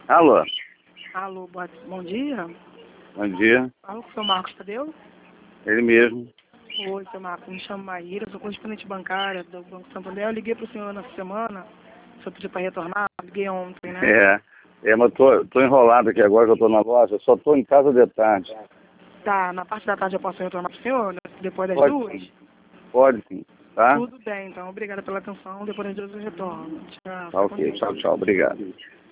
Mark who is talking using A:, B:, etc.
A: Alô,
B: Alô, bom dia.
A: bom dia.
B: Fala com o seu Marcos Tadeu.
A: Ele mesmo.
B: Oi, seu Marcos, me chamo Maíra, sou correspondente bancária do Banco Santander. Eu liguei para o senhor nessa semana, o senhor pediu para retornar, liguei ontem, né?
A: Mas tô enrolado aqui agora que eu tô na loja, só tô em casa de tarde.
B: Tá, na parte da tarde eu posso retornar para o senhor, né? Depois das
A: Pode
B: 2?
A: sim, pode sim, tá?
B: Tudo bem, então. Obrigada pela atenção. Depois das 2 eu retorno. Tchau,
A: Tá
B: fica com
A: ok,
B: Deus.
A: tchau, tchau, obrigado.